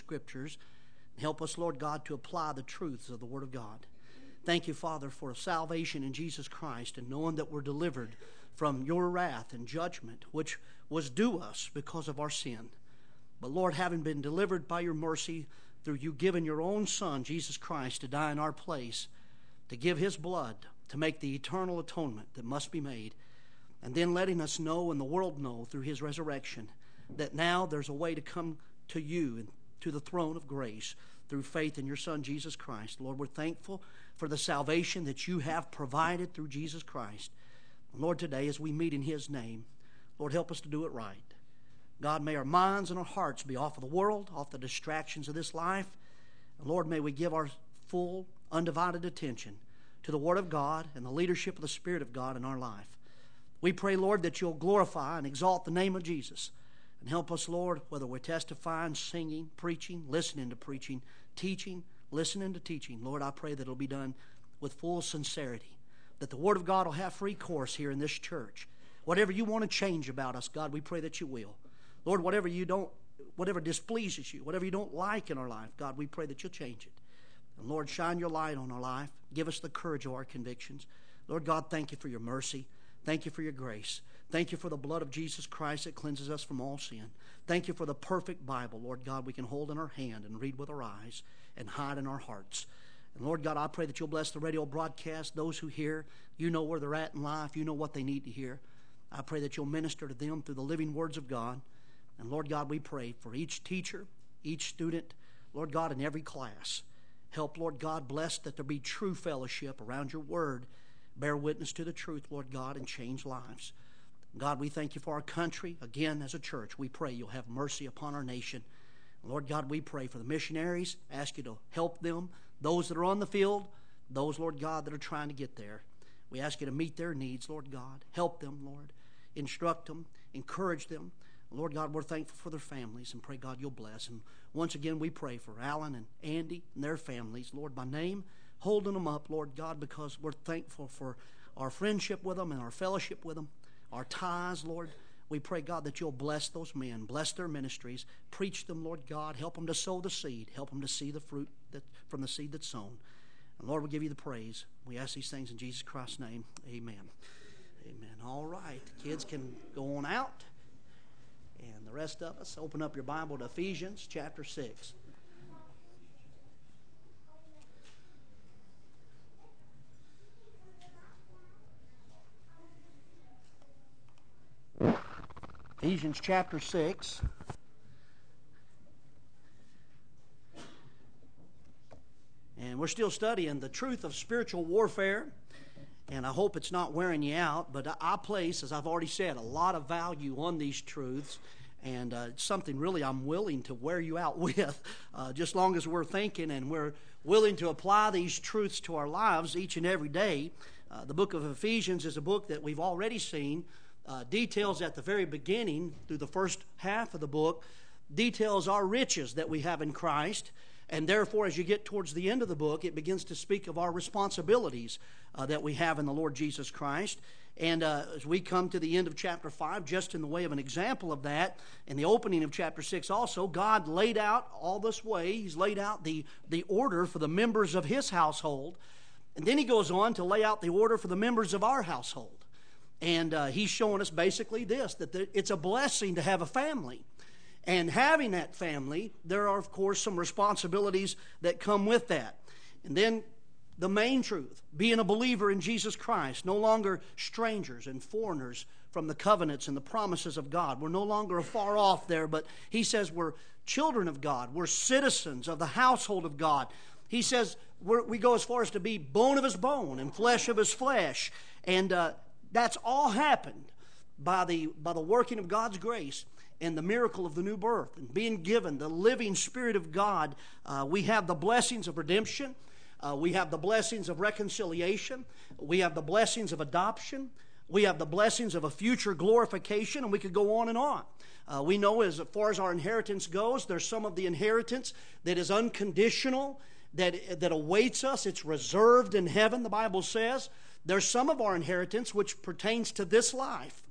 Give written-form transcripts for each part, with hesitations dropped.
Scriptures. Help us, Lord God, to apply the truths of the Word of God. Thank you, Father, for salvation in Jesus Christ and knowing that we're delivered from your wrath and judgment, which was due us because of our sin. But, Lord, having been delivered by your mercy through you giving your own Son, Jesus Christ, to die in our place, to give his blood, to make the eternal atonement that must be made, and then letting us know and the world know through his resurrection that now there's a way to come to you and to the throne of grace through faith in your Son, Jesus Christ. Lord, we're thankful for the salvation that you have provided through Jesus Christ. Lord, today as we meet in his name, Lord, help us to do it right. God, may our minds and our hearts be off of the world, off the distractions of this life. And Lord, may we give our full, undivided attention to the Word of God and the leadership of the Spirit of God in our life. We pray, Lord, that you'll glorify and exalt the name of Jesus. And help us, Lord, whether we're testifying, singing, preaching, listening to preaching, teaching, listening to teaching. Lord, I pray that it'll be done with full sincerity, that the Word of God will have free course here in this church. Whatever you want to change about us, God, we pray that you will. Lord, whatever displeases you, whatever you don't like in our life, God, we pray that you'll change it. And Lord, shine your light on our life. Give us the courage of our convictions. Lord God, thank you for your mercy. Thank you for your grace. Thank you for the blood of Jesus Christ that cleanses us from all sin. Thank you for the perfect Bible, Lord God, we can hold in our hand and read with our eyes and hide in our hearts. And Lord God, I pray that you'll bless the radio broadcast. Those who hear, you know where they're at in life. You know what they need to hear. I pray that you'll minister to them through the living words of God. And Lord God, we pray for each teacher, each student, Lord God, in every class. Help, Lord God, bless that there be true fellowship around your word. Bear witness to the truth, Lord God, and change lives. God, we thank you for our country. Again, as a church, we pray you'll have mercy upon our nation. Lord God, we pray for the missionaries. Ask you to help them, those that are on the field, those, Lord God, that are trying to get there. We ask you to meet their needs, Lord God. Help them, Lord. Instruct them. Encourage them. Lord God, we're thankful for their families and pray, God, you'll bless. And once again, we pray for Alan and Andy and their families, Lord, by name, holding them up, Lord God, because we're thankful for our friendship with them and our fellowship with them, our ties, Lord. We pray, God, that you'll bless those men, bless their ministries, preach them, Lord God, help them to sow the seed, help them to see the fruit from the seed that's sown. And Lord, we give you the praise. We ask these things in Jesus Christ's name. Amen. Amen. All right. The kids can go on out. And the rest of us, open up your Bible to Ephesians chapter 6. Ephesians chapter 6. And we're still studying the truth of spiritual warfare. And I hope it's not wearing you out, but I place, as I've already said, a lot of value on these truths, and it's something really I'm willing to wear you out with, just long as we're thinking and we're willing to apply these truths to our lives each and every day. The book of Ephesians is a book that we've already seen, details at the very beginning, through the first half of the book, details our riches that we have in Christ. And therefore, as you get towards the end of the book, it begins to speak of our responsibilities that we have in the Lord Jesus Christ. And as we come to the end of chapter 5, just in the way of an example of that, in the opening of chapter 6 also, God laid out all this way. He's laid out the order for the members of his household. And then he goes on to lay out the order for the members of our household. And he's showing us basically this, that it's a blessing to have a family. And having that family, there are, of course, some responsibilities that come with that. And then the main truth, being a believer in Jesus Christ, no longer strangers and foreigners from the covenants and the promises of God. We're no longer afar off there, but he says we're children of God. We're citizens of the household of God. He says we go as far as to be bone of his bone and flesh of his flesh. And that's all happened by the working of God's grace and the miracle of the new birth and being given the living Spirit of God. We have the blessings of redemption. We have the blessings of reconciliation. We have the blessings of adoption. We have the blessings of a future glorification, and we could go on and on. We know as far as our inheritance goes, there's some of the inheritance that is unconditional, that awaits us. It's reserved in heaven, the Bible says. There's some of our inheritance which pertains to this life.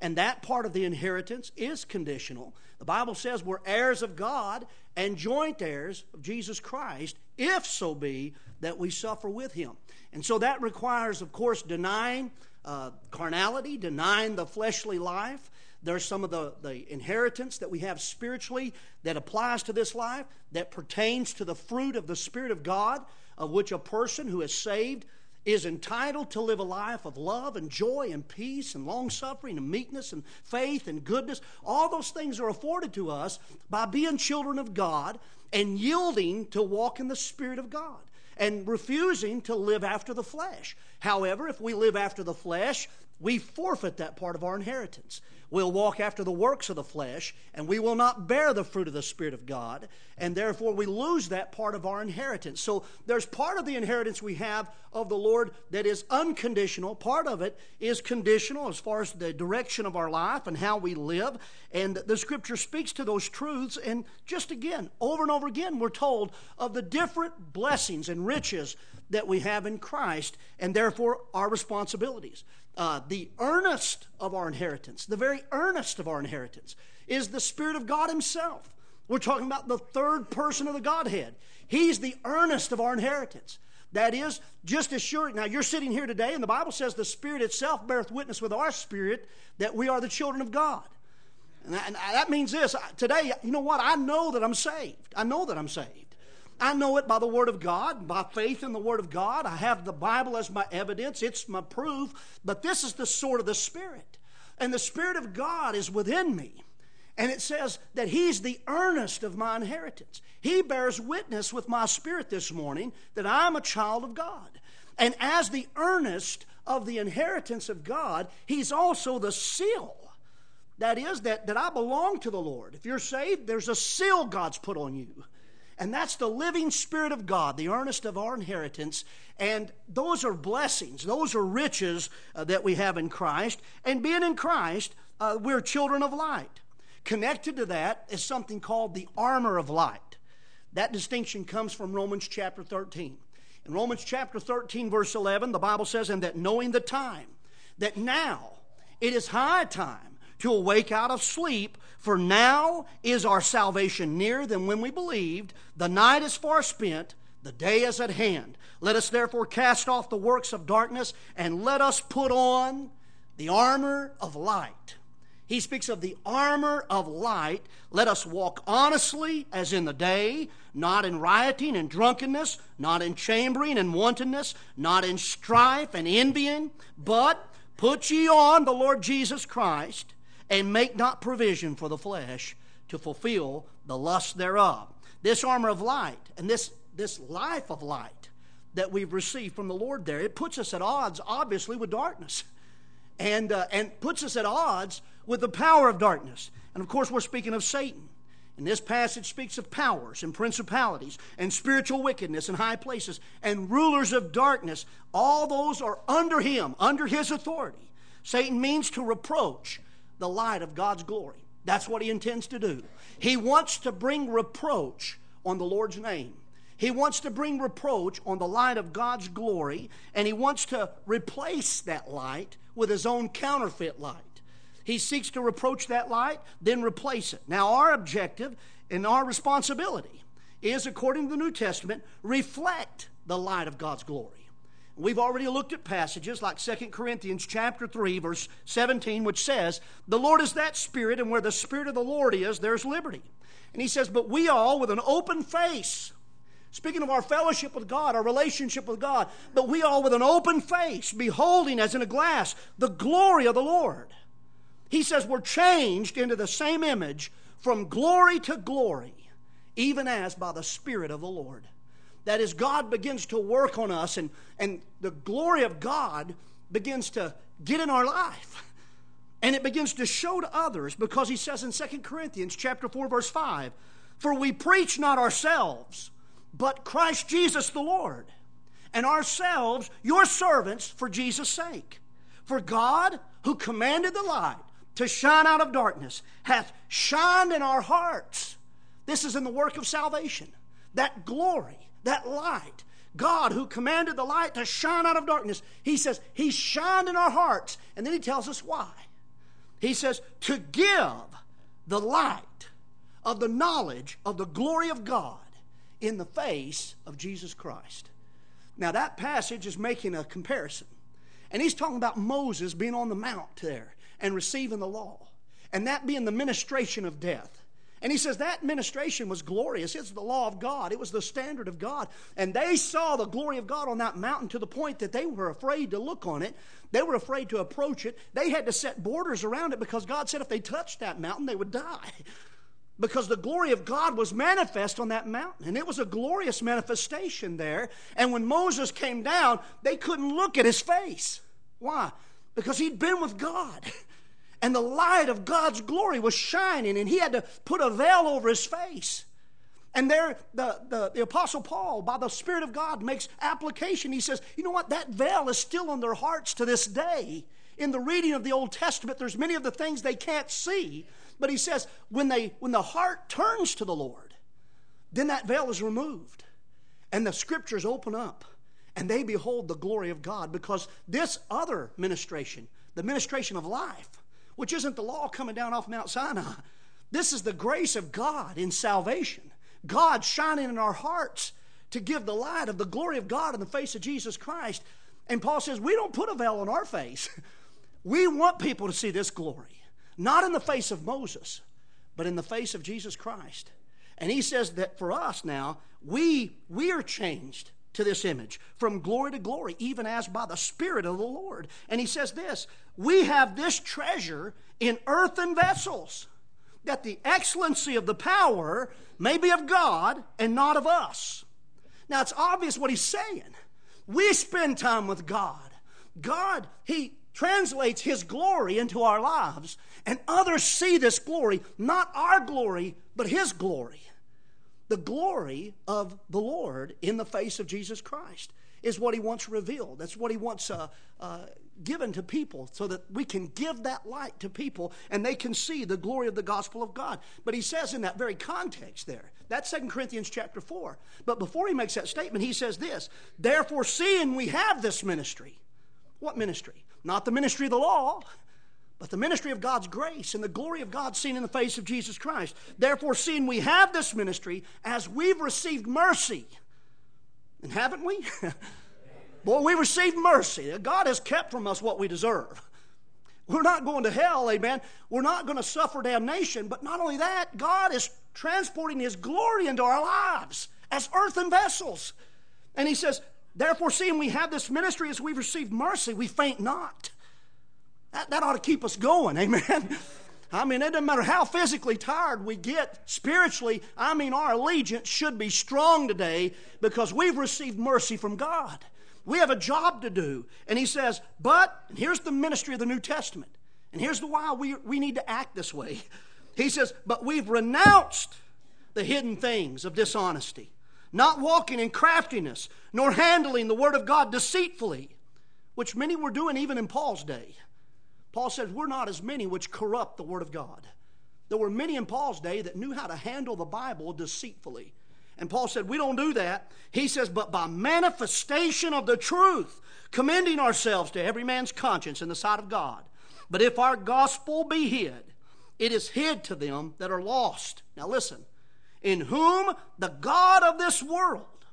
And that part of the inheritance is conditional. The Bible says we're heirs of God and joint heirs of Jesus Christ, if so be that we suffer with Him. And so that requires, of course, denying carnality, denying the fleshly life. There's some of the inheritance that we have spiritually that applies to this life, that pertains to the fruit of the Spirit of God, of which a person who is saved is entitled to live a life of love and joy and peace and long-suffering and meekness and faith and goodness. All those things are afforded to us by being children of God and yielding to walk in the Spirit of God and refusing to live after the flesh. However, if we live after the flesh, we forfeit that part of our inheritance. We'll walk after the works of the flesh, and we will not bear the fruit of the Spirit of God, and therefore we lose that part of our inheritance. So there's part of the inheritance we have of the Lord that is unconditional. Part of it is conditional as far as the direction of our life and how we live. And the Scripture speaks to those truths, and just again, over and over again, we're told of the different blessings and riches that we have in Christ, and therefore our responsibilities. The earnest of our inheritance, the very earnest of our inheritance, is the Spirit of God Himself. We're talking about the third person of the Godhead. He's the earnest of our inheritance. That is, just as sure, now you're sitting here today, and the Bible says the Spirit itself beareth witness with our spirit that we are the children of God. And that means this, today, you know what, I know that I'm saved. I know that I'm saved. I know it by the Word of God, by faith in the Word of God. I have the Bible as my evidence. It's my proof. But this is the sword of the Spirit. And the Spirit of God is within me. And it says that He's the earnest of my inheritance. He bears witness with my spirit this morning that I'm a child of God. And as the earnest of the inheritance of God, He's also the seal. That is, that I belong to the Lord. If you're saved, there's a seal God's put on you. And that's the living Spirit of God, the earnest of our inheritance. And those are blessings. Those are riches that we have in Christ. And being in Christ, we're children of light. Connected to that is something called the armor of light. That distinction comes from Romans chapter 13. In Romans chapter 13, verse 11, the Bible says, "And that knowing the time, that now it is high time to awake out of sleep, for now is our salvation nearer than when we believed. The night is far spent, the day is at hand. Let us therefore cast off the works of darkness, and let us put on the armor of light." He speaks of the armor of light. Let us walk honestly as in the day, not in rioting and drunkenness, not in chambering and wantonness, not in strife and envying, but put ye on the Lord Jesus Christ, and make not provision for the flesh to fulfill the lust thereof. This armor of light and this life of light that we've received from the Lord there, it puts us at odds, obviously, with darkness. And puts us at odds with the power of darkness. And of course, we're speaking of Satan. And this passage speaks of powers and principalities and spiritual wickedness in high places and rulers of darkness. All those are under him, under his authority. Satan means to reproach the light of God's glory. That's what he intends to do. He wants to bring reproach on the Lord's name. He wants to bring reproach on the light of God's glory, and he wants to replace that light with his own counterfeit light. He seeks to reproach that light, then replace it. Now, our objective and our responsibility is, according to the New Testament, reflect the light of God's glory. We've already looked at passages like 2 Corinthians chapter 3, verse 17, which says, "The Lord is that Spirit, and where the Spirit of the Lord is, there's liberty." And he says, "But we all with an open face," speaking of our fellowship with God, our relationship with God, "but we all with an open face, beholding as in a glass the glory of the Lord." He says we're changed into the same image from glory to glory, even as by the Spirit of the Lord. That is, God begins to work on us, and the glory of God begins to get in our life. And it begins to show to others, because he says in 2 Corinthians chapter 4, verse 5, "For we preach not ourselves, but Christ Jesus the Lord, and ourselves your servants for Jesus' sake. For God, who commanded the light to shine out of darkness, hath shined in our hearts." This is in the work of salvation. That glory, that light, God who commanded the light to shine out of darkness, he says he shined in our hearts. And then he tells us why. He says, to give the light of the knowledge of the glory of God in the face of Jesus Christ. Now that passage is making a comparison. And he's talking about Moses being on the mount there and receiving the law. And that being the ministration of death. And he says that ministration was glorious. It's the law of God. It was the standard of God. And they saw the glory of God on that mountain to the point that they were afraid to look on it. They were afraid to approach it. They had to set borders around it because God said if they touched that mountain, they would die. Because the glory of God was manifest on that mountain. And it was a glorious manifestation there. And when Moses came down, they couldn't look at his face. Why? Because he'd been with God. And the light of God's glory was shining, and he had to put a veil over his face. And there, the Apostle Paul, by the Spirit of God, makes application. He says, you know what? That veil is still on their hearts to this day. In the reading of the Old Testament, there's many of the things they can't see. But he says, when the heart turns to the Lord, then that veil is removed. And the Scriptures open up, and they behold the glory of God. Because this other ministration, the ministration of life, which isn't the law coming down off Mount Sinai. This is the grace of God in salvation. God shining in our hearts to give the light of the glory of God in the face of Jesus Christ. And Paul says, we don't put a veil on our face. We want people to see this glory. Not in the face of Moses, but in the face of Jesus Christ. And he says that for us now, we are changed to this image, from glory to glory, even as by the Spirit of the Lord. And he says this, we have this treasure in earthen vessels, that the excellency of the power may be of God and not of us. Now it's obvious what he's saying. We spend time with God. God, he translates his glory into our lives, and others see this glory, not our glory, but his glory. The glory of the Lord in the face of Jesus Christ is what he wants revealed. That's what he wants given to people, so that we can give that light to people and they can see the glory of the gospel of God. But he says in that very context there, that's 2 Corinthians chapter 4. But before he makes that statement, he says this, therefore seeing we have this ministry. What ministry? Not the ministry of the law, but the ministry of God's grace and the glory of God seen in the face of Jesus Christ. Therefore, seeing we have this ministry, as we've received mercy, and haven't we? Boy, we received mercy. God has kept from us what we deserve. We're not going to hell, amen. We're not going to suffer damnation. But not only that, God is transporting his glory into our lives as earthen vessels. And he says, therefore, seeing we have this ministry, as we've received mercy, we faint not. That ought to keep us going, amen. I mean, it doesn't matter how physically tired we get spiritually. I mean, our allegiance should be strong today because we've received mercy from God. We have a job to do. And he says, but, and here's the ministry of the New Testament, and here's the why we need to act this way. He says, but we've renounced the hidden things of dishonesty, not walking in craftiness, nor handling the word of God deceitfully, which many were doing even in Paul's day. Paul said, we're not as many which corrupt the word of God. There were many in Paul's day that knew how to handle the Bible deceitfully. And Paul said, we don't do that. He says, but by manifestation of the truth, commending ourselves to every man's conscience in the sight of God. But if our gospel be hid, it is hid to them that are lost. Now listen, in whom the God of this world,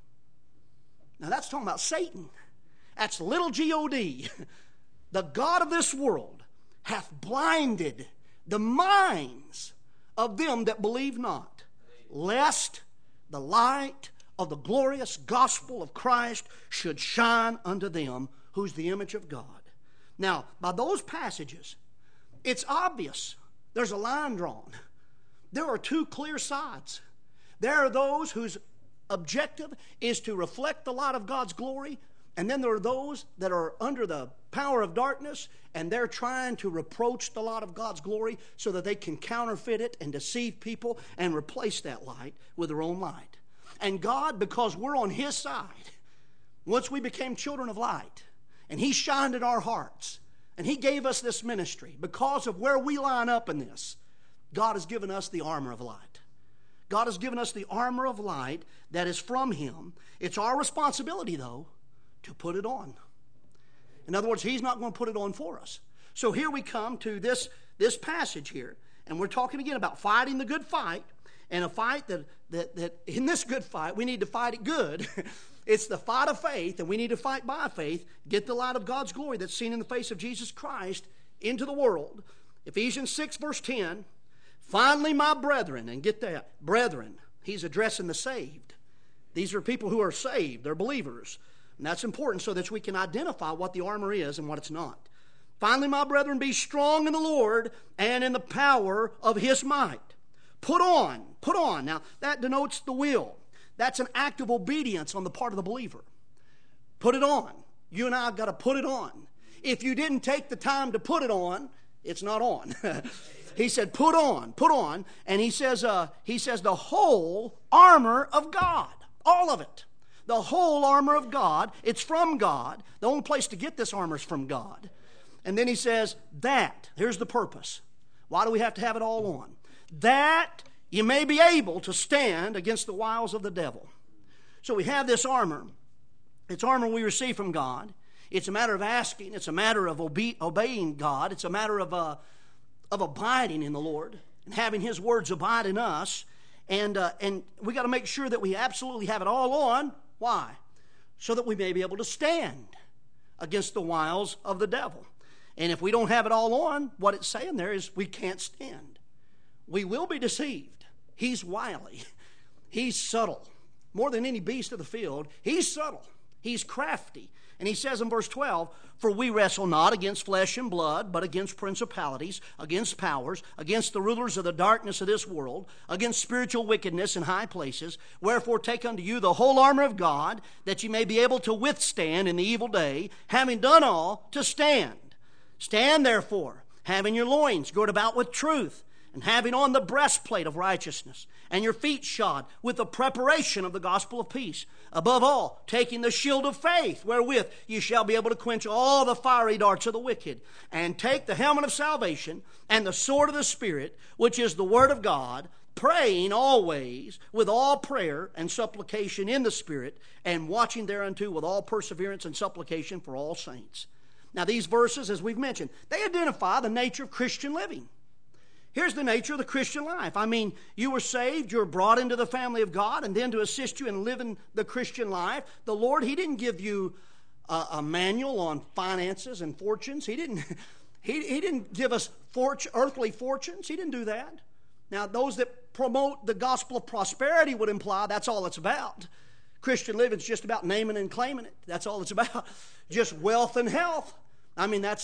now that's talking about Satan. That's little G-O-D. The God of this world hath blinded the minds of them that believe not, lest the light of the glorious gospel of Christ should shine unto them, who's the image of God. Now, by those passages, it's obvious there's a line drawn. There are two clear sides. There are those whose objective is to reflect the light of God's glory, and then there are those that are under the power of darkness, and they're trying to reproach the light of God's glory so that they can counterfeit it and deceive people and replace that light with their own light. And God, because we're on his side, once we became children of light, and he shined in our hearts, and he gave us this ministry, because of where we line up in this, God has given us the armor of light. God has given us the armor of light that is from him. It's our responsibility, though, to put it on. In other words, he's not going to put it on for us. So here we come to this this passage here, and we're talking again about fighting the good fight, and a fight that in this good fight, we need to fight it good. It's the fight of faith, and we need to fight by faith, get the light of God's glory that's seen in the face of Jesus Christ into the world. Ephesians 6, verse 10, finally, my brethren, and get that, brethren, he's addressing the saved. These are people who are saved, they're believers. And that's important so that we can identify what the armor is and what it's not. Finally, my brethren, be strong in the Lord and in the power of His might. Put on. Now, that denotes the will. That's an act of obedience on the part of the believer. Put it on. You and I have got to put it on. If you didn't take the time to put it on, it's not on. He said, put on. And he says the whole armor of God. All of it. The whole armor of God. It's from God. The only place to get this armor is from God. And then he says that. Here's the purpose. Why do we have to have it all on? That you may be able to stand against the wiles of the devil. So we have this armor. It's armor we receive from God. It's a matter of asking. It's a matter of obeying God. It's a matter of abiding in the Lord and having His words abide in us. And we got to make sure that we absolutely have it all on. Why? So that we may be able to stand against the wiles of the devil. And if we don't have it all on, what it's saying there is we can't stand. We will be deceived. He's wily. He's subtle. More than any beast of the field, he's subtle. He's crafty. And he says in verse 12, for we wrestle not against flesh and blood, but against principalities, against powers, against the rulers of the darkness of this world, against spiritual wickedness in high places. Wherefore take unto you the whole armor of God, that ye may be able to withstand in the evil day, having done all, to stand. Stand therefore, having your loins girt about with truth, and having on the breastplate of righteousness, and your feet shod with the preparation of the gospel of peace. Above all, taking the shield of faith, wherewith you shall be able to quench all the fiery darts of the wicked. And take the helmet of salvation, and the sword of the Spirit, which is the word of God, praying always with all prayer and supplication in the Spirit, and watching thereunto with all perseverance and supplication for all saints. Now these verses, as we've mentioned, they identify the nature of Christian living. Here's the nature of the Christian life. I mean, you were saved, you were brought into the family of God, and then to assist you in living the Christian life, the Lord, He didn't give you a manual on finances and fortunes. He didn't give us earthly fortunes. He didn't do that. Now, those that promote the gospel of prosperity would imply that's all it's about. Christian living is just about naming and claiming it. That's all it's about. Just wealth and health. I mean, that's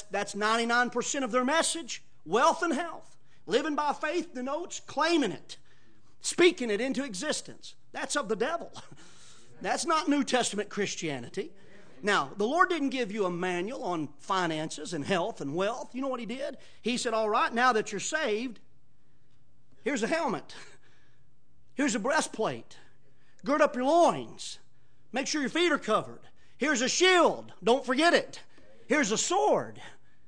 99% of their message. Wealth and health. Living by faith denotes claiming it, speaking it into existence. That's of the devil. That's not New Testament Christianity. Now, the Lord didn't give you a manual on finances and health and wealth. You know what He did? He said, all right, now that you're saved, here's a helmet. Here's a breastplate. Gird up your loins. Make sure your feet are covered. Here's a shield. Don't forget it. Here's a sword.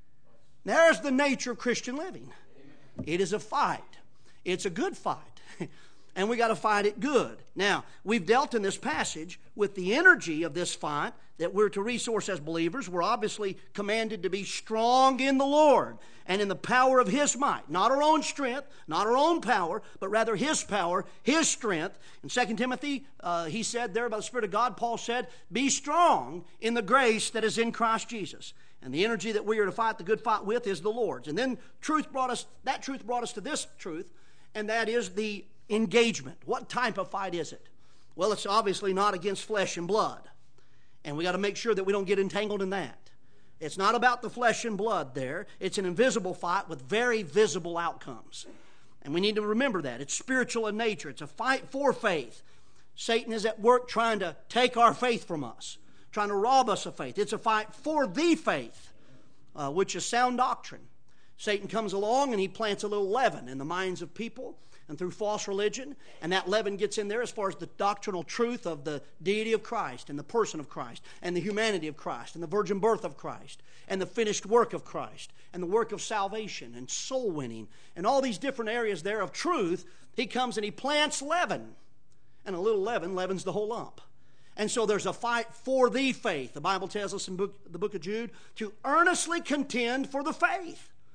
There's the nature of Christian living. It is a fight. It's a good fight. And we got to fight it good. Now, we've dealt in this passage with the energy of this fight that we're to resource as believers. We're obviously commanded to be strong in the Lord and in the power of His might. Not our own strength, not our own power, but rather His power, His strength. In 2 Timothy, he said there by the Spirit of God, Paul said, be strong in the grace that is in Christ Jesus. And the energy that we are to fight the good fight with is the Lord's. And then truth brought us to this truth, and that is the engagement. What type of fight is it? Well, it's obviously not against flesh and blood. And we got to make sure that we don't get entangled in that. It's not about the flesh and blood there. It's an invisible fight with very visible outcomes. And we need to remember that. It's spiritual in nature. It's a fight for faith. Satan is at work trying to take our faith from us, trying to rob us of faith. It's a fight for the faith, which is sound doctrine. Satan comes along and he plants a little leaven in the minds of people and through false religion, and that leaven gets in there as far as the doctrinal truth of the deity of Christ and the person of Christ and the humanity of Christ and the virgin birth of Christ and the finished work of Christ and the work of salvation and soul winning and all these different areas there of truth. He comes and he plants leaven, and a little leaven leavens the whole lump. And so there's a fight for the faith. The Bible tells us in the book of Jude to earnestly contend for the faith.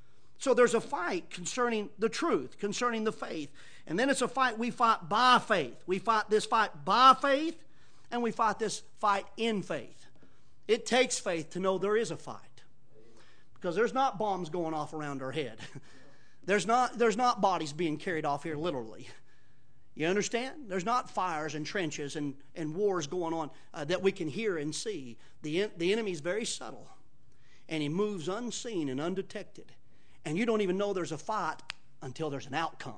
So there's a fight concerning the truth, concerning the faith. And then it's a fight we fight by faith. We fight this fight by faith, and we fight this fight in faith. It takes faith to know there is a fight. Because there's not bombs going off around our head. There's not bodies being carried off here literally. You understand? There's not fires and trenches and wars going on that we can hear and see. The enemy's very subtle. And he moves unseen and undetected. And you don't even know there's a fight until there's an outcome.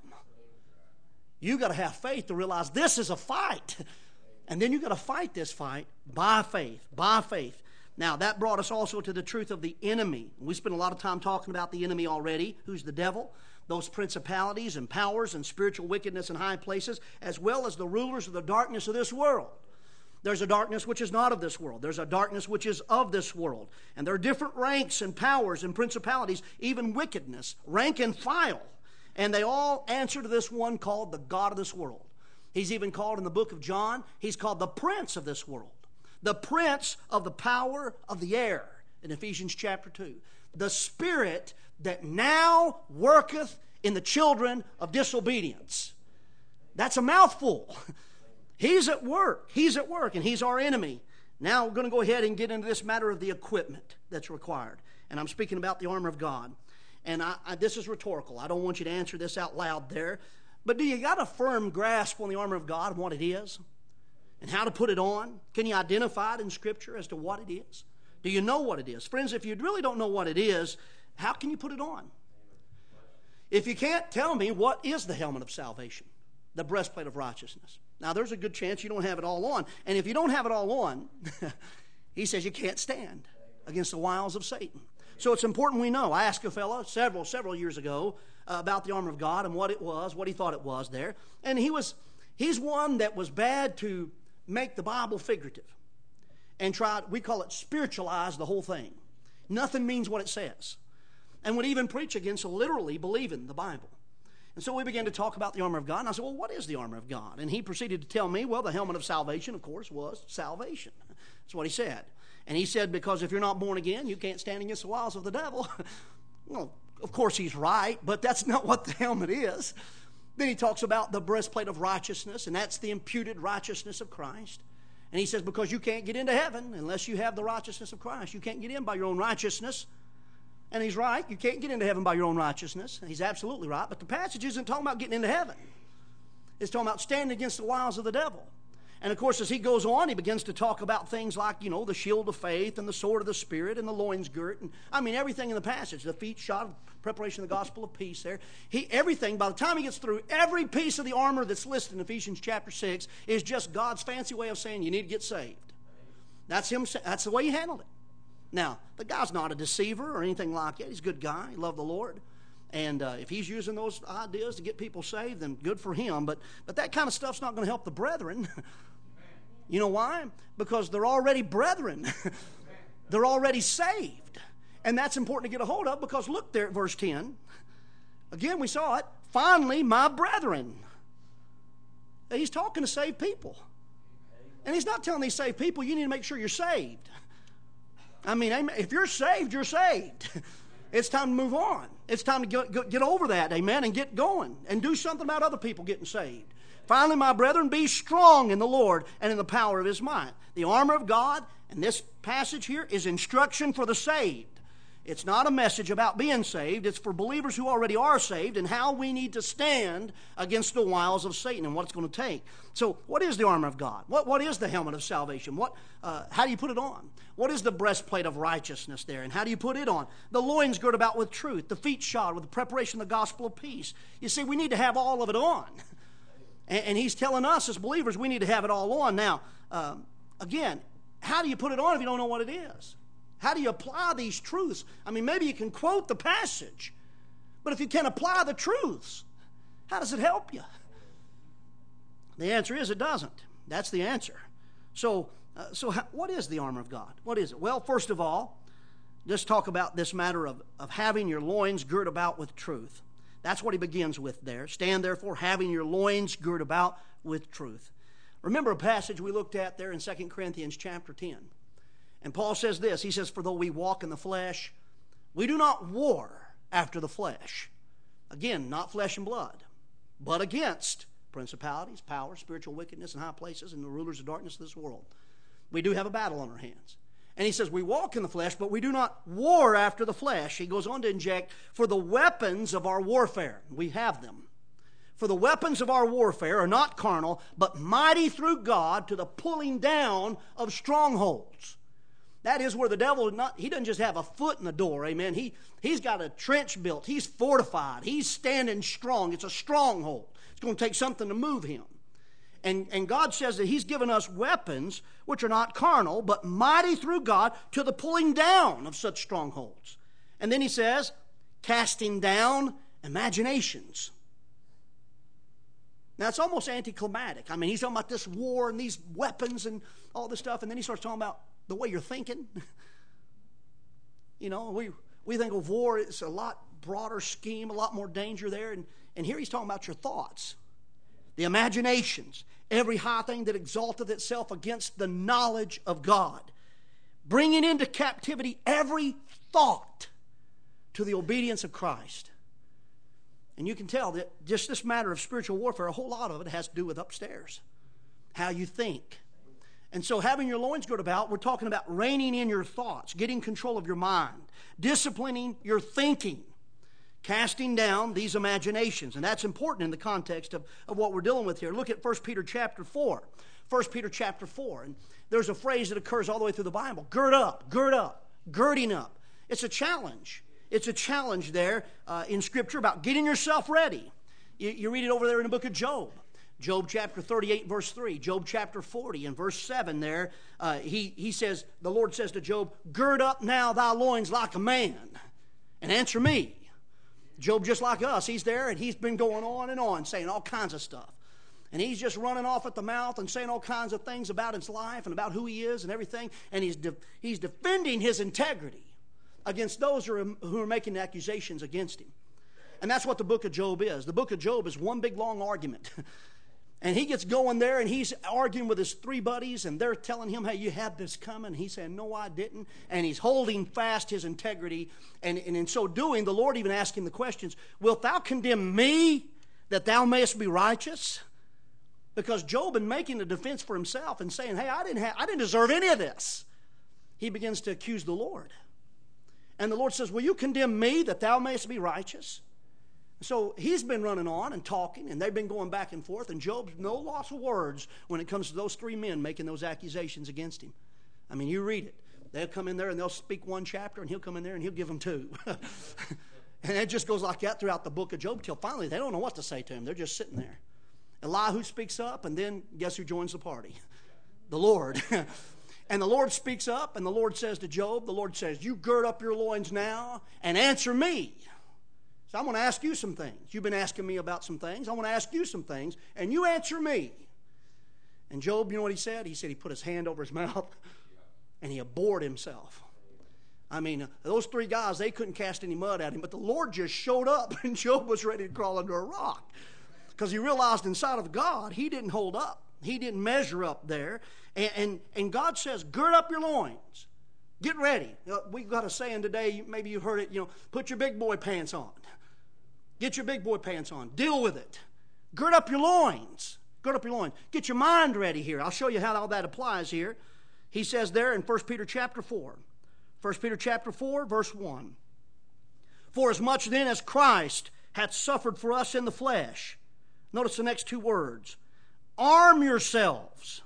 You got to have faith to realize this is a fight. And then you got to fight this fight by faith, by faith. Now, that brought us also to the truth of the enemy. We spent a lot of time talking about the enemy already. Who's the devil? Those principalities and powers and spiritual wickedness in high places, as well as the rulers of the darkness of this world. There's a darkness which is not of this world. There's a darkness which is of this world. And there are different ranks and powers and principalities, even wickedness, rank and file. And they all answer to this one called the God of this world. He's even called in the book of John, he's called the prince of this world. The prince of the power of the air in Ephesians chapter 2. The spirit that now worketh in the children of disobedience. That's a mouthful. He's at work. He's at work, and he's our enemy. Now we're going to go ahead and get into this matter of the equipment that's required. And I'm speaking about the armor of God. And this is rhetorical. I don't want you to answer this out loud there. But do you got a firm grasp on the armor of God and what it is? And how to put it on? Can you identify it in Scripture as to what it is? Do you know what it is? Friends, if you really don't know what it is, how can you put it on? If you can't tell me, what is the helmet of salvation? The breastplate of righteousness. Now, there's a good chance you don't have it all on. And if you don't have it all on, he says you can't stand against the wiles of Satan. So it's important we know. I asked a fellow several years ago about the armor of God and what it was, what he thought it was there. And he's one that was bad to make the Bible figurative and we call it spiritualize the whole thing. Nothing means what it says. And would even preach against literally believing the Bible. And so we began to talk about the armor of God. And I said, well, what is the armor of God? And he proceeded to tell me, well, the helmet of salvation, of course, was salvation. That's what he said. And he said, because if you're not born again, you can't stand against the wiles of the devil. Well, of course he's right, but that's not what the helmet is. Then he talks about the breastplate of righteousness, and that's the imputed righteousness of Christ. And he says, because you can't get into heaven unless you have the righteousness of Christ. You can't get in by your own righteousness. And he's right. You can't get into heaven by your own righteousness. And he's absolutely right. But the passage isn't talking about getting into heaven. It's talking about standing against the wiles of the devil. And, of course, as he goes on, he begins to talk about things like, the shield of faith and the sword of the Spirit and the loins girt. And, everything in the passage. The feet shod, preparation of the gospel of peace there. Everything, by the time he gets through, every piece of the armor that's listed in Ephesians chapter 6 is just God's fancy way of saying you need to get saved. That's him. That's the way he handled it. Now, the guy's not a deceiver or anything like that. He's a good guy. He loved the Lord. And if he's using those ideas to get people saved, then good for him. But that kind of stuff's not going to help the brethren. You know why? Because they're already brethren. They're already saved. And that's important to get a hold of because look there at verse 10. Again, we saw it. Finally, my brethren. He's talking to saved people. And he's not telling these saved people, you need to make sure you're saved. If you're saved, you're saved. It's time to move on. It's time to get over that, amen, and get going and do something about other people getting saved. Finally, my brethren, be strong in the Lord and in the power of his might. The armor of God, and this passage here, is instruction for the saved. It's not a message about being saved. It's for believers who already are saved and how we need to stand against the wiles of Satan and what it's going to take. So what is the armor of God? What is the helmet of salvation? How do you put it on? What is the breastplate of righteousness there, and how do you put it on? The loins girt about with truth, the feet shod with the preparation of the gospel of peace. You see, we need to have all of it on. And he's telling us as believers we need to have it all on. Now, again, how do you put it on if you don't know what it is? How do you apply these truths? Maybe you can quote the passage, but if you can't apply the truths, how does it help you? The answer is it doesn't. That's the answer. So what is the armor of God? What is it? Well, first of all, let's talk about this matter of having your loins girt about with truth. That's what he begins with there. Stand therefore having your loins girt about with truth. Remember a passage we looked at there in 2 Corinthians chapter 10. And Paul says this. He says, for though we walk in the flesh, we do not war after the flesh. Again, not flesh and blood, but against principalities, powers, spiritual wickedness in high places, and the rulers of darkness of this world. We do have a battle on our hands. And he says, we walk in the flesh, but we do not war after the flesh. He goes on to inject, for the weapons of our warfare. We have them. For the weapons of our warfare are not carnal, but mighty through God to the pulling down of strongholds. That is where the devil, he doesn't just have a foot in the door, amen. He's got a trench built. He's fortified. He's standing strong. It's a stronghold. It's going to take something to move him. And God says that He's given us weapons which are not carnal, but mighty through God to the pulling down of such strongholds. And then He says, casting down imaginations. Now, it's almost anticlimactic. I mean, He's talking about this war and these weapons and all this stuff, and then He starts talking about the way you're thinking. You know, we think of war, it's a lot broader scheme, a lot more danger there, and here He's talking about your thoughts. The imaginations, every high thing that exalteth itself against the knowledge of God, bringing into captivity every thought to the obedience of Christ. And you can tell that just this matter of spiritual warfare, a whole lot of it has to do with upstairs, how you think. And so having your loins girt about, we're talking about reining in your thoughts, getting control of your mind, disciplining your thinking, casting down these imaginations. And that's important in the context of what we're dealing with here. Look at 1 Peter chapter 4. 1 Peter chapter 4. And there's a phrase that occurs all the way through the Bible. Gird up, girding up. It's a challenge. It's a challenge there in Scripture about getting yourself ready. You read it over there in the book of Job. Job chapter 38, verse 3. Job chapter 40 and verse 7 there. He says, the Lord says to Job, gird up now thy loins like a man and answer me. Job, just like us, he's there and he's been going on and on saying all kinds of stuff. And he's just running off at the mouth and saying all kinds of things about his life and about who he is and everything. And he's defending his integrity against those who are making accusations against him. And that's what the book of Job is. The book of Job is one big long argument. And he gets going there and he's arguing with his three buddies and they're telling him, hey, you had this coming. He's saying, no, I didn't. And he's holding fast his integrity. And in so doing, the Lord even asked him the questions, wilt thou condemn me that thou mayest be righteous? Because Job had been making a defense for himself and saying, hey, I didn't deserve any of this. He begins to accuse the Lord. And the Lord says, will you condemn me that thou mayest be righteous? So he's been running on and talking, and they've been going back and forth, and Job's no loss of words when it comes to those three men making those accusations against him. I mean, you read it. They'll come in there and they'll speak one chapter, and he'll come in there and he'll give them two. And it just goes like that throughout the book of Job till finally they don't know what to say to him. They're just sitting there. Elihu speaks up, and then guess who joins the party? The Lord. And the Lord speaks up, and the Lord says to Job, the Lord says, you gird up your loins now and answer me. So I'm going to ask you some things. You've been asking me about some things. I want to ask you some things, and you answer me. And Job, you know what he said? He said he put his hand over his mouth, and he abhorred himself. I mean, those three guys, they couldn't cast any mud at him, but the Lord just showed up, and Job was ready to crawl under a rock because he realized inside of God, he didn't hold up. He didn't measure up there. And God says, gird up your loins. Get ready. We've got a saying today, maybe you heard it, put your big boy pants on. Get your big boy pants on. Deal with it. Gird up your loins. Gird up your loins. Get your mind ready here. I'll show you how all that applies here. He says there in 1 Peter chapter 4. 1 Peter chapter 4, verse 1. For as much then as Christ hath suffered for us in the flesh. Notice the next two words. Arm yourselves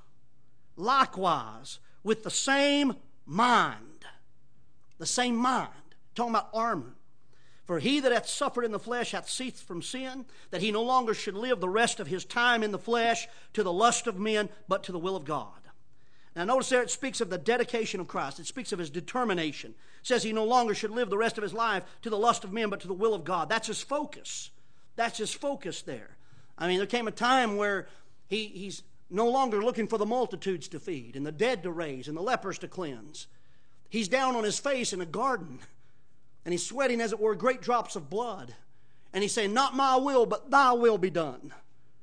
likewise with the same mind. The same mind. Talking about armor. For he that hath suffered in the flesh hath ceased from sin, that he no longer should live the rest of his time in the flesh to the lust of men, but to the will of God. Now notice there it speaks of the dedication of Christ. It speaks of his determination. It says he no longer should live the rest of his life to the lust of men, but to the will of God. That's his focus. That's his focus there. I mean, there came a time where he's no longer looking for the multitudes to feed and the dead to raise and the lepers to cleanse. He's down on his face in a garden. And he's sweating, as it were, great drops of blood. And he's saying, not my will, but thy will be done.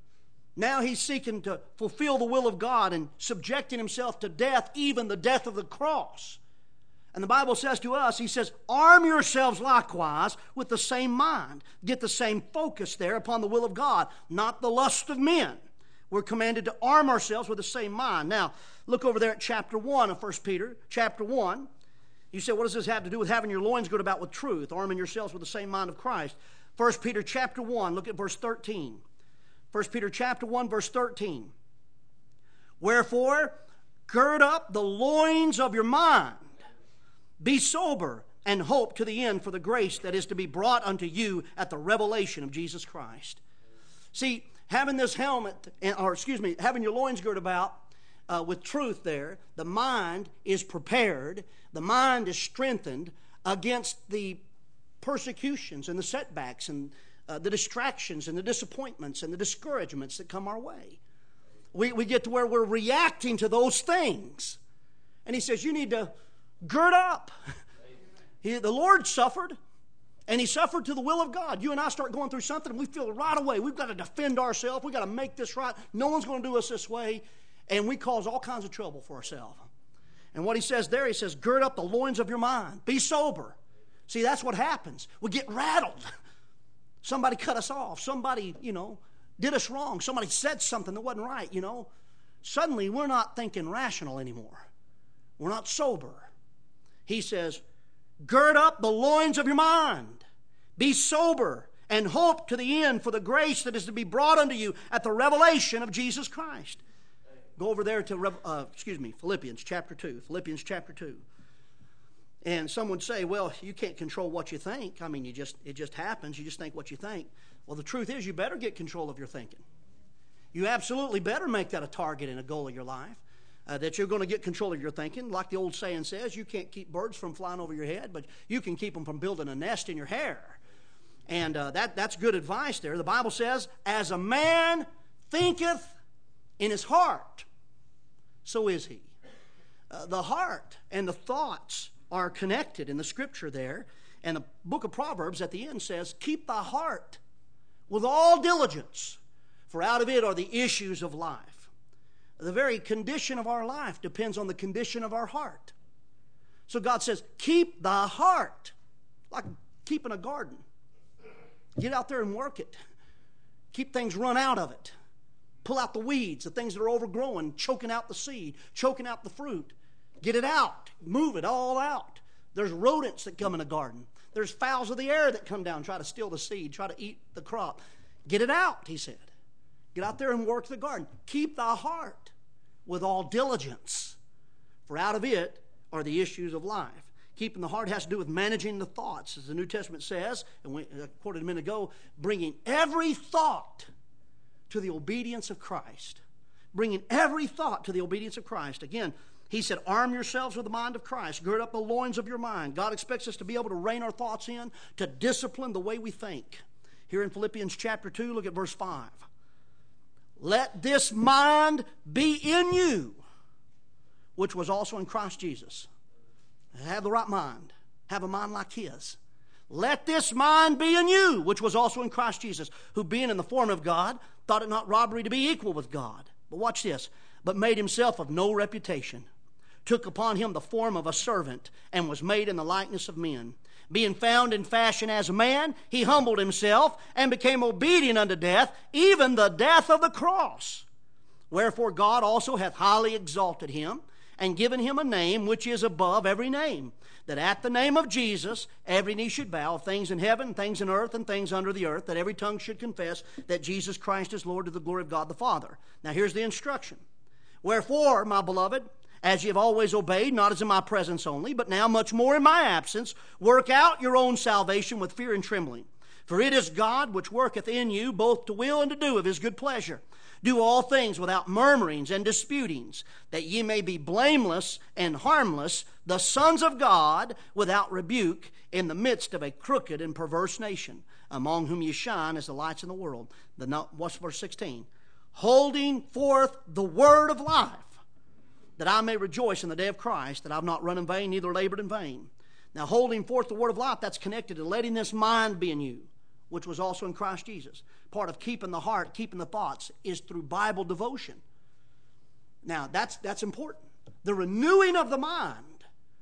Now he's seeking to fulfill the will of God and subjecting himself to death, even the death of the cross. And the Bible says to us, he says, arm yourselves likewise with the same mind. Get the same focus there upon the will of God, not the lust of men. We're commanded to arm ourselves with the same mind. Now, look over there at chapter 1 of 1 Peter, chapter 1. You say, what does this have to do with having your loins girt about with truth, arming yourselves with the same mind of Christ? 1 Peter chapter 1, look at verse 13. 1 Peter chapter 1, verse 13. Wherefore, gird up the loins of your mind. Be sober and hope to the end for the grace that is to be brought unto you at the revelation of Jesus Christ. See, having this helmet, having your loins girt about with truth there, the mind is prepared, the mind is strengthened against the persecutions and the setbacks and the distractions and the disappointments and the discouragements that come our way. We get to where we're reacting to those things. And he says, you need to gird up. The Lord suffered, and he suffered to the will of God. You and I start going through something, and we feel right away we've got to defend ourselves. We've got to make this right. No one's going to do us this way. And we cause all kinds of trouble for ourselves. And what he says there, he says, gird up the loins of your mind. Be sober. See, that's what happens. We get rattled. Somebody cut us off. Somebody, did us wrong. Somebody said something that wasn't right, Suddenly, we're not thinking rational anymore. We're not sober. He says, gird up the loins of your mind. Be sober and hope to the end for the grace that is to be brought unto you at the revelation of Jesus Christ. Go over there to, Philippians chapter 2. Philippians chapter 2. And some would say, well, you can't control what you think. I mean, it just happens. You just think what you think. Well, the truth is you better get control of your thinking. You absolutely better make that a target and a goal of your life. That you're going to get control of your thinking. Like the old saying says, you can't keep birds from flying over your head, but you can keep them from building a nest in your hair. And that's good advice there. The Bible says, as a man thinketh in his heart, so is he. The heart and the thoughts are connected in the Scripture there. And the book of Proverbs at the end says, keep thy heart with all diligence, for out of it are the issues of life. The very condition of our life depends on the condition of our heart. So God says, keep thy heart, like keeping a garden. Get out there and work it. Keep things run out of it. Pull out the weeds, the things that are overgrowing, choking out the seed, choking out the fruit. Get it out. Move it all out. There's rodents that come in a garden. There's fowls of the air that come down, try to steal the seed, try to eat the crop. Get it out, he said. Get out there and work the garden. Keep thy heart with all diligence, for out of it are the issues of life. Keeping the heart has to do with managing the thoughts, as the New Testament says, and we quoted a minute ago, bringing every thought to the obedience of Christ. Bringing every thought to the obedience of Christ. Again, he said, arm yourselves with the mind of Christ. Gird up the loins of your mind. God expects us to be able to rein our thoughts in, to discipline the way we think. Here in Philippians chapter 2, look at verse 5. Let this mind be in you, which was also in Christ Jesus. Have the right mind. Have a mind like his. Let this mind be in you, which was also in Christ Jesus, who being in the form of God, thought it not robbery to be equal with God. But watch this. But made himself of no reputation, took upon him the form of a servant, and was made in the likeness of men. Being found in fashion as a man, he humbled himself and became obedient unto death, even the death of the cross. Wherefore God also hath highly exalted him, and given him a name which is above every name, that at the name of Jesus every knee should bow, of things in heaven, things in earth, and things under the earth, that every tongue should confess that Jesus Christ is Lord, to the glory of God the Father. Now here's the instruction. Wherefore, my beloved, as ye have always obeyed, not as in my presence only, but now much more in my absence, work out your own salvation with fear and trembling. For it is God which worketh in you both to will and to do of his good pleasure. Do all things without murmurings and disputings, that ye may be blameless and harmless, the sons of God, without rebuke, in the midst of a crooked and perverse nation, among whom ye shine as the lights in the world. What's verse 16? Holding forth the word of life, that I may rejoice in the day of Christ, that I have not run in vain, neither labored in vain. Now, holding forth the word of life, that's connected to letting this mind be in you, which was also in Christ Jesus. Part of keeping the heart, keeping the thoughts, is through Bible devotion. Now, that's important. The renewing of the mind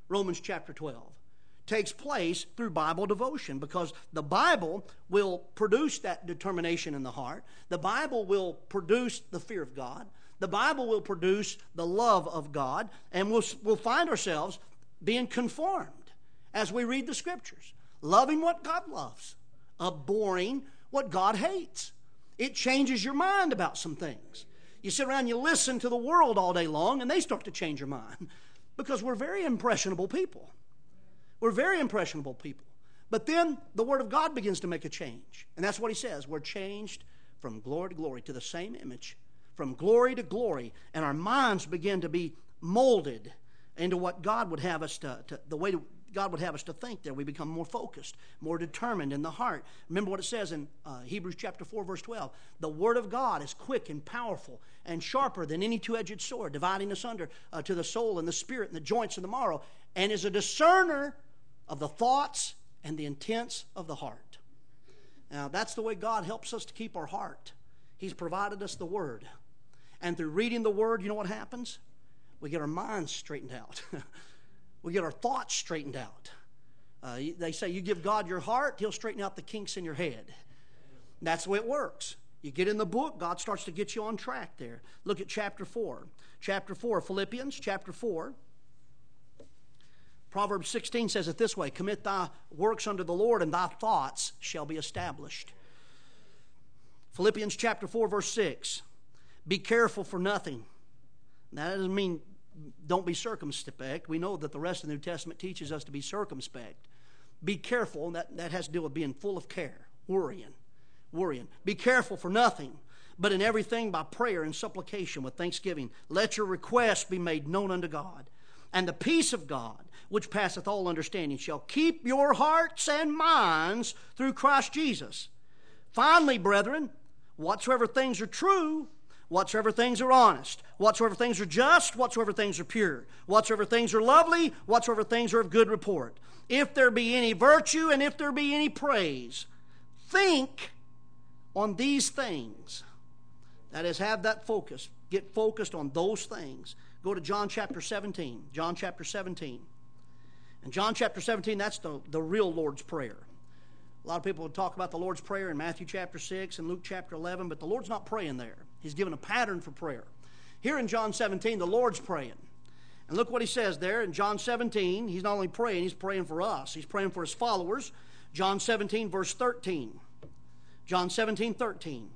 Romans chapter 12, takes place through Bible devotion, because the Bible will produce that determination in the heart. The Bible will produce the fear of God. The Bible will produce the love of God, and we'll find ourselves being conformed as we read the Scriptures, loving what God loves, abhorring what God hates. It changes your mind about some things. You sit around, you listen to the world all day long, and they start to change your mind, because we're very impressionable people. We're very impressionable people. But then the Word of God begins to make a change. And that's what he says. We're changed from glory to glory, to the same image, from glory to glory. And our minds begin to be molded into what God would have us the way God would have us to think there. We become more focused, more determined in the heart. Remember what it says in Hebrews chapter 4, verse 12. The Word of God is quick and powerful and sharper than any two-edged sword, dividing asunder to the soul and the spirit and the joints and the marrow, and is a discerner of the thoughts and the intents of the heart. Now, that's the way God helps us to keep our heart. He's provided us the Word. And through reading the Word, you know what happens? We get our minds straightened out. We get our thoughts straightened out. They say you give God your heart, He'll straighten out the kinks in your head. That's the way it works. You get in the book, God starts to get you on track there. Look at chapter 4. Chapter 4, Philippians chapter 4. Proverbs 16 says it this way, commit thy works unto the Lord, and thy thoughts shall be established. Philippians chapter 4, verse 6. Be careful for nothing. Now, that doesn't mean don't be circumspect. We know that the rest of the New Testament teaches us to be circumspect. Be careful, and that has to do with being full of care, worrying. Be careful for nothing, but in everything by prayer and supplication with thanksgiving. Let your requests be made known unto God. And the peace of God, which passeth all understanding, shall keep your hearts and minds through Christ Jesus. Finally, brethren, whatsoever things are true, whatsoever things are honest, whatsoever things are just, whatsoever things are pure, whatsoever things are lovely, whatsoever things are of good report, if there be any virtue and if there be any praise, think on these things. That is, have that focus. Get focused on those things. Go to John chapter 17. John chapter 17. And John chapter 17, that's the real Lord's Prayer. A lot of people would talk about the Lord's Prayer in Matthew chapter 6 and Luke chapter 11, but the Lord's not praying there. He's given a pattern for prayer. Here in John 17, the Lord's praying. And look what he says there in John 17. He's not only praying, he's praying for us. He's praying for his followers. John 17, verse 13. John 17, 13.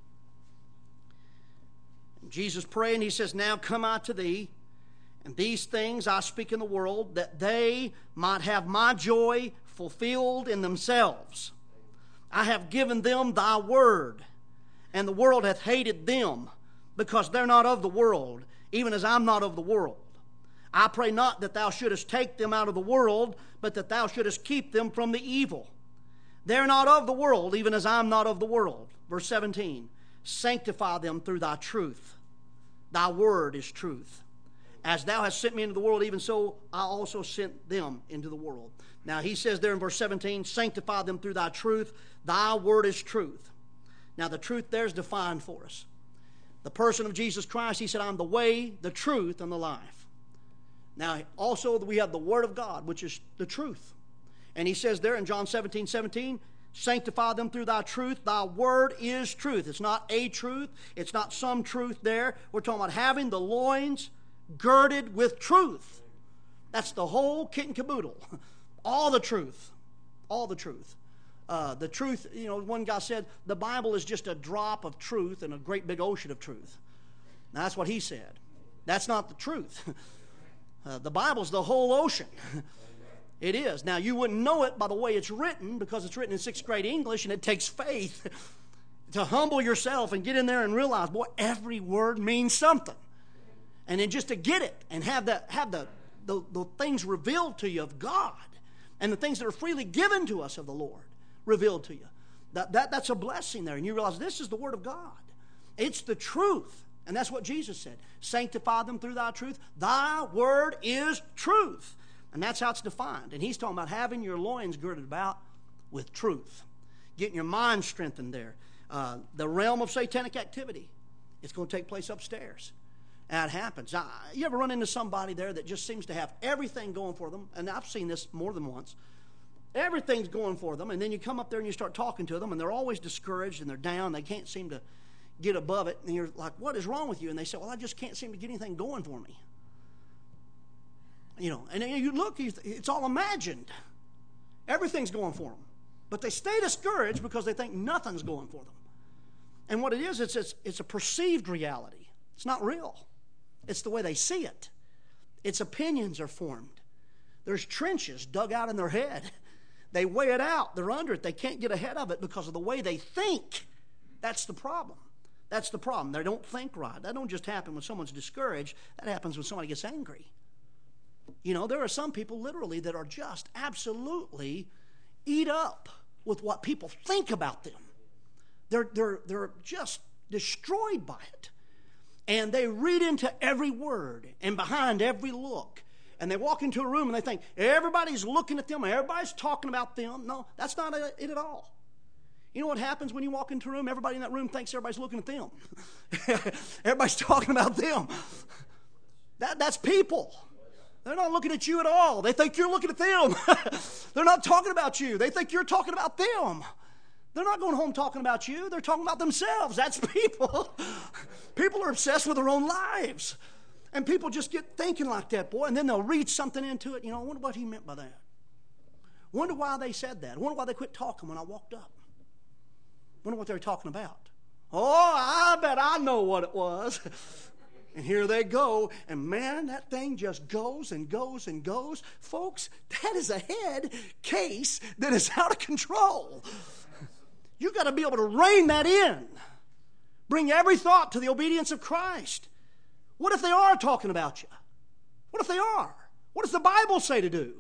Jesus praying, he says, now come I to thee, and these things I speak in the world, that they might have my joy fulfilled in themselves. I have given them thy word, and the world hath hated them, because they're not of the world, even as I'm not of the world. I pray not that thou shouldest take them out of the world, but that thou shouldest keep them from the evil. They're not of the world, even as I'm not of the world. Verse 17, sanctify them through thy truth. Thy word is truth. As thou hast sent me into the world, even so I also sent them into the world. Now he says there in verse 17, sanctify them through thy truth. Thy word is truth. Now the truth there is defined for us. The person of Jesus Christ, he said, I'm the way, the truth, and the life. Now also we have the word of God, which is the truth. And he says there in John 17, 17, sanctify them through thy truth. Thy word is truth. It's not a truth. It's not some truth there. We're talking about having the loins girded with truth. That's the whole kit and caboodle. All the truth. All the truth. The truth, you know, one guy said, the Bible is just a drop of truth in a great big ocean of truth. Now, that's what he said. That's not the truth. The Bible's the whole ocean. It is. Now, you wouldn't know it by the way it's written, because it's written in 6th grade English, and it takes faith to humble yourself and get in there and realize, boy, every word means something. And then just to get it and have the things revealed to you of God, and the things that are freely given to us of the Lord revealed to you. That's a blessing there. And you realize this is the Word of God. It's the truth. And that's what Jesus said. Sanctify them through thy truth. Thy word is truth. And that's how it's defined. And he's talking about having your loins girded about with truth. Getting your mind strengthened there. The realm of satanic activity, it's going to take place upstairs. That happens. You ever run into somebody there that just seems to have everything going for them? And I've seen this more than once. Everything's going for them, and then you come up there and you start talking to them, and they're always discouraged, and they're down. They can't seem to get above it. And you're like, what is wrong with you? And they say, well, I just can't seem to get anything going for me. You know, and then you look, it's all imagined. Everything's going for them. But they stay discouraged because they think nothing's going for them. And what it is, it's a perceived reality. It's not real. It's the way they see it. Its opinions are formed. There's trenches dug out in their head. They weigh it out. They're under it. They can't get ahead of it because of the way they think. That's the problem. That's the problem. They don't think right. That don't just happen when someone's discouraged. That happens when somebody gets angry. You know, there are some people literally that are just absolutely eat up with what people think about them. They're just destroyed by it. And they read into every word and behind every look. And they walk into a room and they think everybody's looking at them, everybody's talking about them. No, that's not it at all. You know what happens when you walk into a room? Everybody in that room thinks everybody's looking at them. Everybody's talking about them. That's people. They're not looking at you at all. They think you're looking at them. They're not talking about you. They think you're talking about them. They're not going home talking about you. They're talking about themselves. That's people. People are obsessed with their own lives. And people just get thinking like that, boy, and then they'll read something into it. You know, I wonder what he meant by that. Wonder why they said that. Wonder why they quit talking when I walked up. Wonder what they were talking about. Oh, I bet I know what it was. And here they go, and man, that thing just goes and goes and goes. Folks, that is a head case that is out of control. You've got to be able to rein that in. Bring every thought to the obedience of Christ. What if they are talking about you? What if they are? What does the Bible say to do?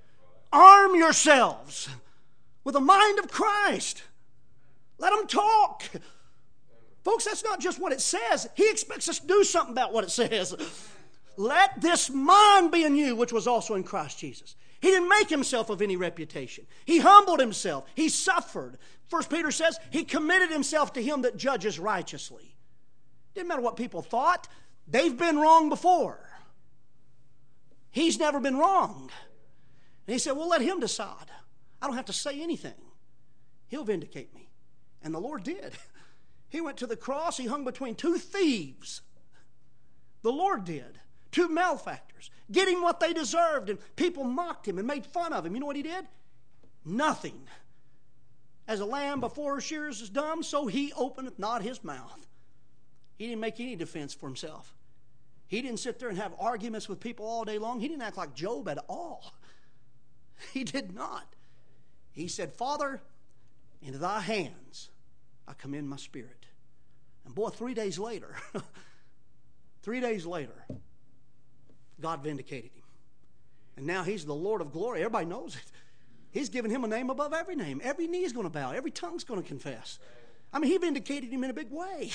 Arm yourselves with the mind of Christ. Let them talk. Folks, that's not just what it says. He expects us to do something about what it says. Let this mind be in you, which was also in Christ Jesus. He didn't make himself of any reputation. He humbled himself. He suffered. 1 Peter says he committed himself to him that judges righteously. Didn't matter what people thought. They've been wrong before. He's never been wrong. And he said, well, let him decide. I don't have to say anything. He'll vindicate me. And the Lord did. He went to the cross. He hung between two thieves. The Lord did. Two malefactors. Getting what they deserved. And people mocked him and made fun of him. You know what he did? Nothing. As a lamb before her shears is dumb, so he openeth not his mouth. He didn't make any defense for himself. He didn't sit there and have arguments with people all day long. He didn't act like Job at all. He did not. He said, Father, into thy hands I commend my spirit. And boy, 3 days later, 3 days later, God vindicated him. And now he's the Lord of glory. Everybody knows it. He's given him a name above every name. Every knee is going to bow. Every tongue is going to confess. I mean, he vindicated him in a big way.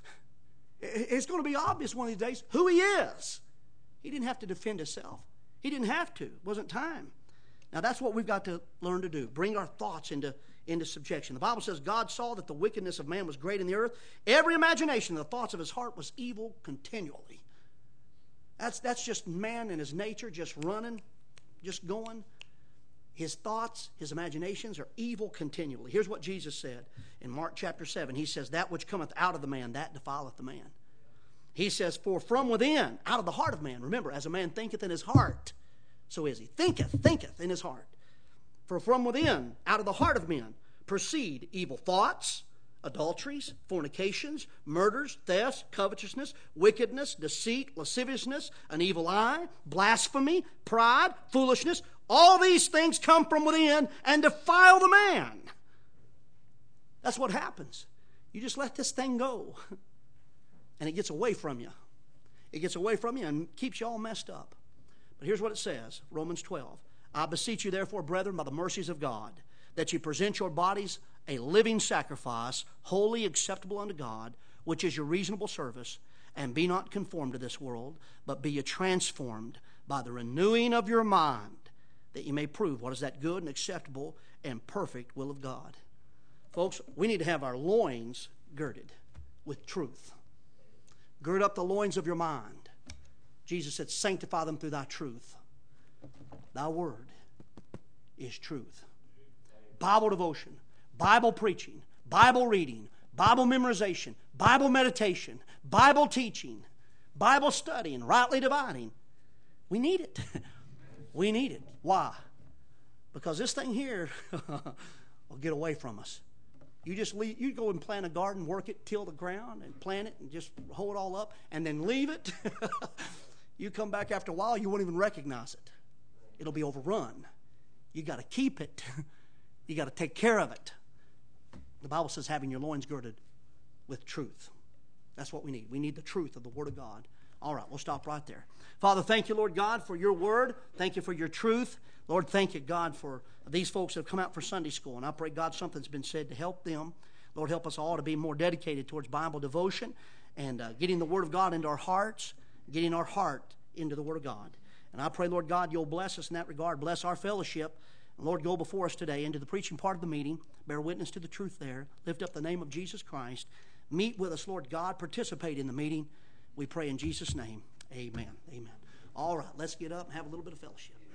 It's going to be obvious one of these days who he is. He didn't have to defend himself. He didn't have to. It wasn't time. Now, that's what we've got to learn to do. Bring our thoughts into subjection. The Bible says God saw that the wickedness of man was great in the earth. Every imagination of the thoughts of his heart was evil continually. That's just man and his nature just running, just going. His thoughts, his imaginations are evil continually. Here's what Jesus said in Mark chapter 7. He says, that which cometh out of the man, that defileth the man. He says, for from within, out of the heart of man, remember, as a man thinketh in his heart, so is he. Thinketh in his heart. For from within, out of the heart of men, proceed evil thoughts, adulteries, fornications, murders, thefts, covetousness, wickedness, deceit, lasciviousness, an evil eye, blasphemy, pride, foolishness. All these things come from within and defile the man. That's what happens. You just let this thing go, and it gets away from you. It gets away from you and keeps you all messed up. But here's what it says, Romans 12. I beseech you, therefore, brethren, by the mercies of God, that you present your bodies a living sacrifice, wholly acceptable unto God, which is your reasonable service, and be not conformed to this world, but be ye transformed by the renewing of your mind, that you may prove what is that good and acceptable and perfect will of God. Folks, we need to have our loins girded with truth. Gird up the loins of your mind. Jesus said, sanctify them through thy truth. Thy word is truth. Bible devotion, Bible preaching, Bible reading, Bible memorization, Bible meditation, Bible teaching, Bible studying, rightly dividing. We need it. We need it. Why? Because this thing here will get away from us. You just leave, you go and plant a garden, work it, till the ground, and plant it, and just hold it all up, and then leave it. You come back after a while, you won't even recognize it. It'll be overrun. You got to keep it. You got to take care of it. The Bible says having your loins girded with truth. That's what we need. We need the truth of the Word of God. All right, we'll stop right there. Father, thank you, Lord God, for your word. Thank you for your truth. Lord, thank you, God, for these folks that have come out for Sunday school. And I pray, God, something's been said to help them. Lord, help us all to be more dedicated towards Bible devotion and getting the Word of God into our hearts, getting our heart into the Word of God. And I pray, Lord God, you'll bless us in that regard. Bless our fellowship. And Lord, go before us today into the preaching part of the meeting. Bear witness to the truth there. Lift up the name of Jesus Christ. Meet with us, Lord God. Participate in the meeting. We pray in Jesus' name. Amen. Amen. All right, let's get up and have a little bit of fellowship.